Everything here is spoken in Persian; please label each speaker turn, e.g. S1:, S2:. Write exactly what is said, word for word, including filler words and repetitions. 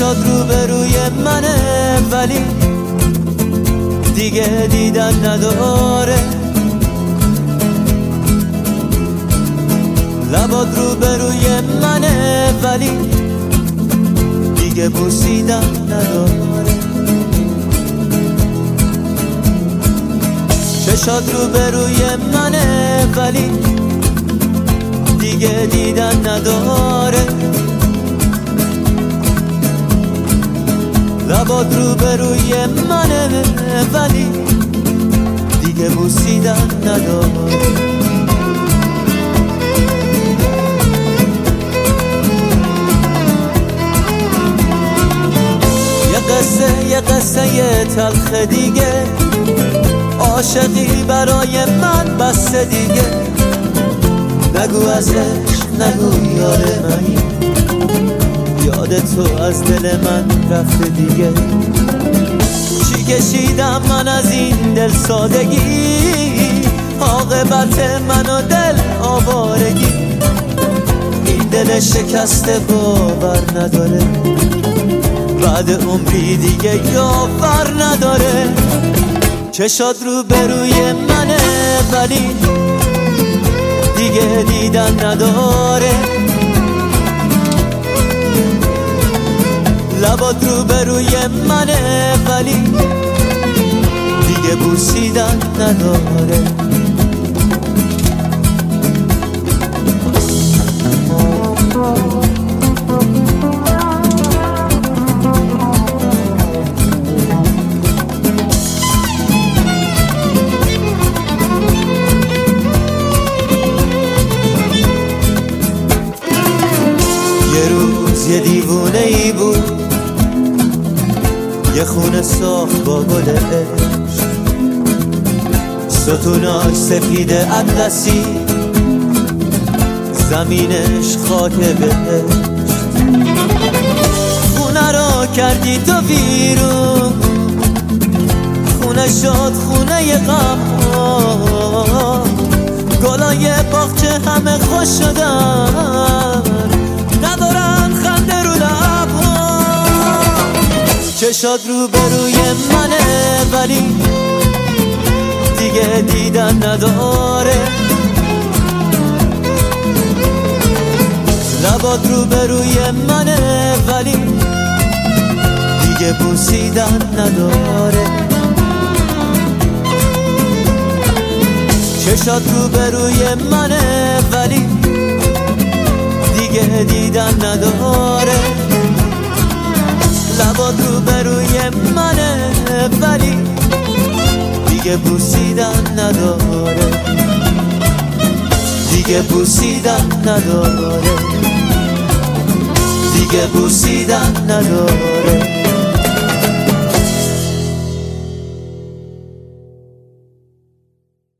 S1: چشات رو به روی منه ولی دیگه دیدن نداره، لبات رو به روی منه ولی دیگه بوسیدن نداره، چشات رو به روی منه ولی دیگه دیدن نداره، لبات رو به روی منه ولی دیگه بوسیدن نداره. یه قصه یه قصه یه تلخ دیگه، عاشقی برای من بس دیگه، نگو ازش نگو یار منی، یاد تو از دل من رفته دیگه. چی کشیدم من از این دل سادگی، عاقبت من و دل آوارگی، این دل شکسته باور نداره، بعد عمری دیگه یاور نداره. چشات رو به روی منه ولی دیگه دیدن نداره، لبات رو به روی منه ولی دیگه بوسیدن نداره. یه روز یه دیوونه ای بود، یه خونه ساخت با گل عشق، ستوناش سفید اطلسی، زمینش خاک بهشت. خونه را کردی تو ویرون، خونه شد خونه غم، گلای باغچه همه خوش شدن، ندارن خنده رو لبها. چشات رو به روی منه ولی دیگه دیدن نداره، لبات رو به روی منه ولی دیگه بوسیدن نداره. چشات رو به روی منه ولی دیگه دیدن نداره، لبات رو به روی منه ولی دیگه بوسیدن نداره، دیگه بوسیدن نداره، دیگه بوسیدن نداره.